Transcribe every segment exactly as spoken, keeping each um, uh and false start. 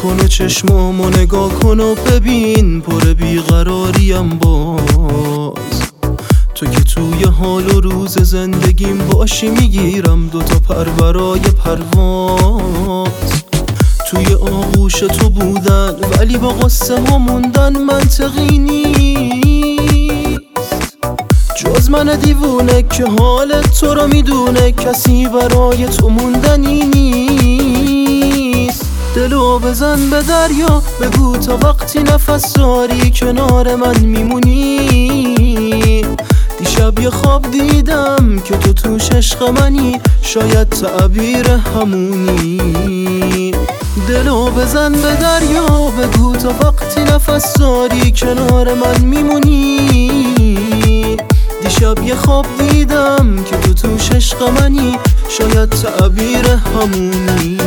کن و چشمامو نگاه کن و ببین پر بیقراریم باز. تو که توی حال و روز زندگیم باشی میگیرم دوتا پر برای پرواز. توی آغوش تو بودن ولی با قصه ها موندن منطقی نیست. جز من دیوونه که حال تو رو میدونه کسی برای تو موندنی نیست. دلو بزن به دریا بگو تا وقتی نفس داری کنار من میمونی. دیشب یه خواب دیدم که تو توش عشق منی، شاید تعبیر همونی. دلو بزن به دریا بگو تا وقتی نفس داری کنار من میمونی. دیشب یه خواب دیدم که تو توش عشق منی، شاید تعبیر همونی.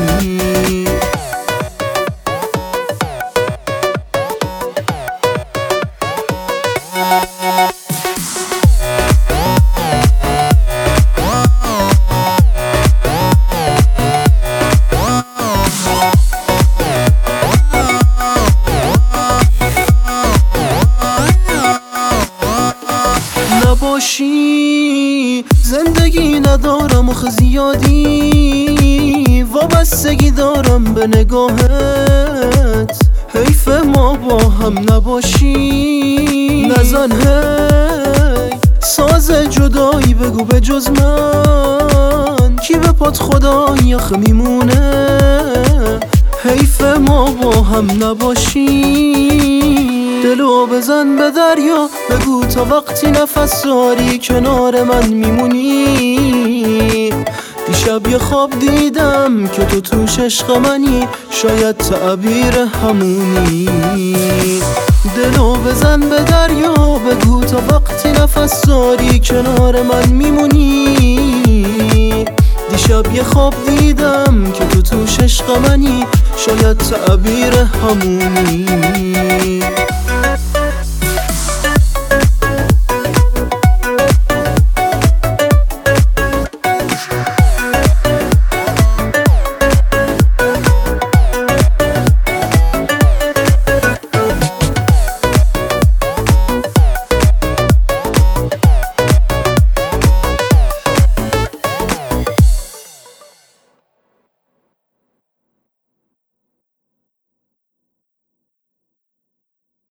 نباشی زندگی ندارم آخه زیادی وابستگی دارم به نگاهت. حیف ما با هم نباشی. نزن هی ساز جدایی بگو به جز من کی به پات خدایی آخه میمونه. حیف ما با هم نباشی. دلو بزن به دریا بگو تا وقتی نفس داری کنار من میمونی. دیشب یه خواب دیدم که تو توش عشق منی، شاید تعبیر همونی. دلو بزن به دریا بگو تا وقتی نفس داری کنار من میمونی. دیشب یه خواب دیدم که تو توش عشق منی، شاید تعبیر همونی.